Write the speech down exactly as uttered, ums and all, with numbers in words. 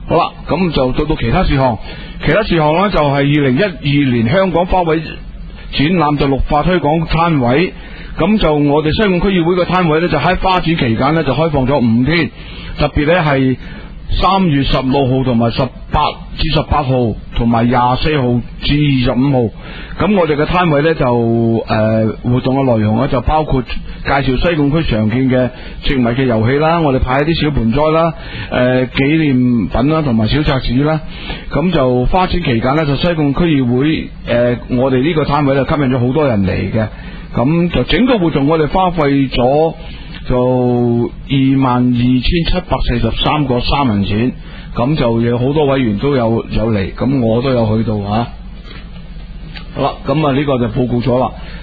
好啦，咁就到到其他事項，其他事項呢，就係二零一二年香港花卉展覽就綠化推廣攤位，咁就我哋西貢區議會個攤位呢，就喺花展期間呢，就開放咗五天，特別呢係三月十六號同埋十八至十八號，同埋廿四號至二十五號。咁我哋嘅攤位呢，就誒、呃、活動嘅內容呢，就包括介紹西貢區常見嘅植物嘅遊戲啦，我哋派一啲小盆栽啦，誒、呃、紀念品啦，同埋小冊子啦。咁就花展期間呢，就西貢區議會誒、呃、我哋呢個攤位就吸引咗好多人嚟嘅。咁就整個活動我哋花費咗就二萬二千七百四十三個三文錢，咁就有好多委員都有有嚟，咁我都有去到啊。好啦，咁啊呢個就報告咗啦。